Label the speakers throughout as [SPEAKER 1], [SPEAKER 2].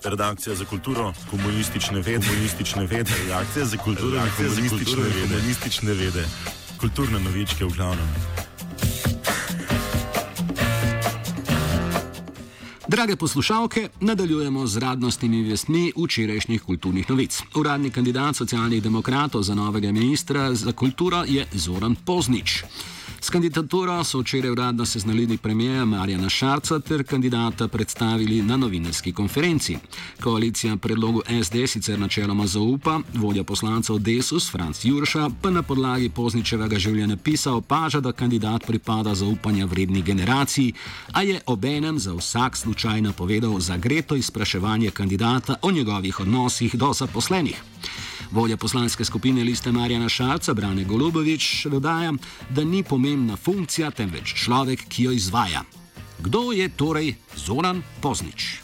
[SPEAKER 1] redakcija za kulturo, komunistične vede, redakcija za kulturo in komunistične vede, kulturne novičke v glavnem.
[SPEAKER 2] Drage poslušalke, nadaljujemo z radnostnimi vestmi včerajšnjih kulturnih novic. Uradni kandidat socialnih demokratov za novega ministra za kulturo je Zoran Poznič. S kandidaturo so včeraj uradno seznanili premierja Marjana Šarca ter kandidata predstavili na novinarski konferenci. Koalicija predlogu SD sicer načeloma zaupa, vodja poslancev Desus Franc Jurša pa na podlagi Pozničevega življenjepisa opaža, da kandidat pripada zaupanja vredni generaciji, a je obenem za vsak slučaj napovedal zagreto izpraševanje kandidata o njegovih odnosih do zaposlenih. Vodja poslanske skupine Liste Marjana Šarca Brane Golubović dodaja, da ni pomembna funkcija, temveč človek, ki jo izvaja. Kdo je torej Zoran Poznič?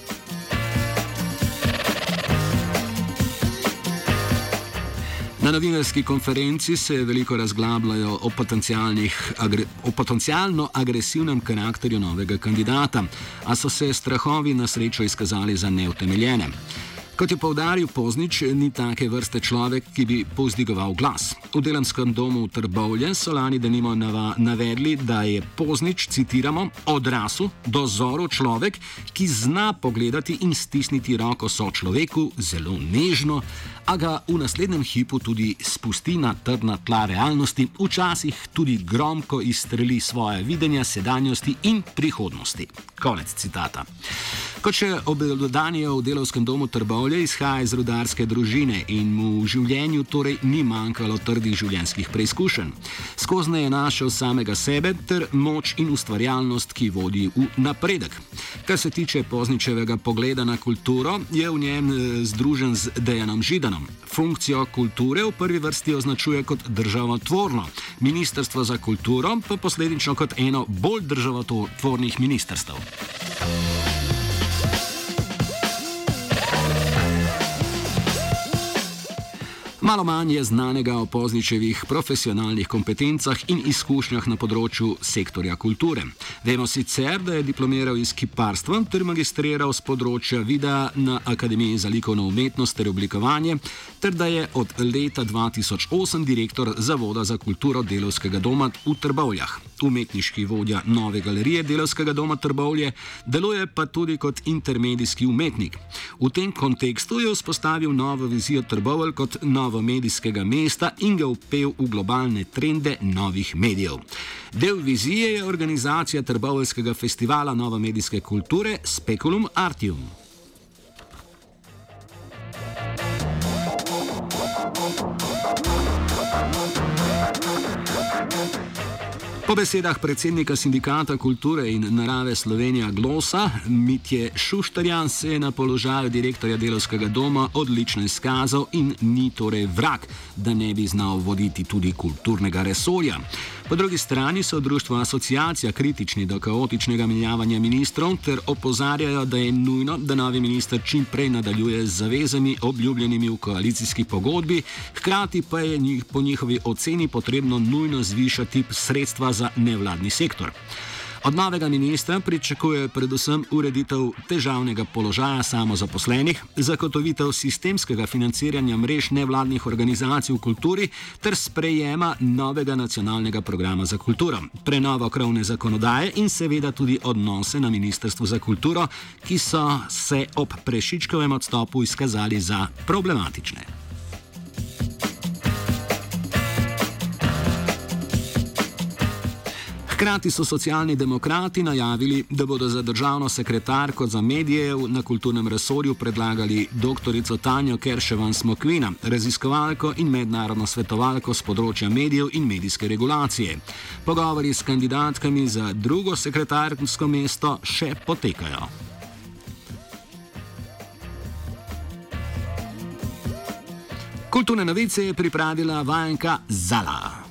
[SPEAKER 2] Na novinarski konferenci se veliko razglabljajo o potencialno agresivnem karakterju novega kandidata, a so se strahovi na srečo izkazali za neutemeljene. Kot je poudaril Poznič, ni take vrste človek, ki bi povzdigoval glas. V Delamskem domu v Trbovlje so lani denimo navedli, da je Poznič, citiramo, odrasel, dozorel človek, ki zna pogledati in stisniti roko sočloveku zelo nežno, a ga v naslednjem hipu tudi spusti na trdna tla realnosti, včasih tudi gromko izstreli svoje videnja sedanjosti in prihodnosti. Konec citata. Kot še obelodanijo v Delavskem domu Trbovlje, izhaja iz rudarske družine in mu v življenju torej ni manjkalo trdih življenjskih preizkušenj. Skoznje je našel samega sebe ter moč in ustvarjalnost, ki vodi v napredek. Kar se tiče Pozničevega pogleda na kulturo, je v njem združen z Dejanom Židanom. Funkcijo kulture v prvi vrsti označuje kot državotvorno, Ministrstvo za kulturo pa posledično kot eno bolj državotvornih ministrstev. Malo manj je znanega o Pozničevih profesionalnih kompetencah in izkušnjah na področju sektorja kulture. Vemo sicer, da je diplomiral iz kiparstva ter magistriral z področja videa na Akademiji za likovno umetnost ter oblikovanje, ter da je od leta 2008 direktor Zavoda za kulturo Delavskega doma v Trbovljah. Umetniški vodja nove galerije Delavskega doma Trbovlje, deluje pa tudi kot intermedijski umetnik. V tem kontekstu je vzpostavil novo vizijo Trbovelj kot novo medijskega mesta in ga vpel v globalne trende novih medijev. Del vizije je organizacija Trboveljskega festivala novomedijske kulture Speculum Artium. Po besedah predsednika Sindikata kulture in narave Slovenija Glosa, Mitje Šuštarja, se je na položaju direktorja Delavskega doma odlično izkazal in ni torej vrag, da ne bi znal voditi tudi kulturnega resorja. Po drugi strani so društvo Asociacija kritični do kaotičnega menjavanja ministrov ter opozarjajo, da je nujno, da novi minister čim prej nadaljuje z zavezami obljubljenimi v koalicijski pogodbi, hkrati pa je po njihovi oceni potrebno nujno zvišati sredstva za nevladni sektor. Od novega ministra pričakuje predvsem ureditev težavnega položaja samozaposlenih, zagotovitev sistemskega financiranja mrež nevladnih organizacij v kulturi ter sprejema novega nacionalnega programa za kulturo, prenovo krovne zakonodaje in seveda tudi odnose na Ministrstvu za kulturo, ki so se ob Prešičkovem odstopu izkazali za problematične. Hkrati so socialni demokrati najavili, da bodo za državno sekretarko za medije na kulturnem resorju predlagali doktorico Tanjo Kerševan Smokvina, raziskovalko in mednarodno svetovalko z področja medijev in medijske regulacije. Pogovori s kandidatkami za drugo sekretarsko mesto še potekajo. Kulturne novice je pripravila vajenka Zala.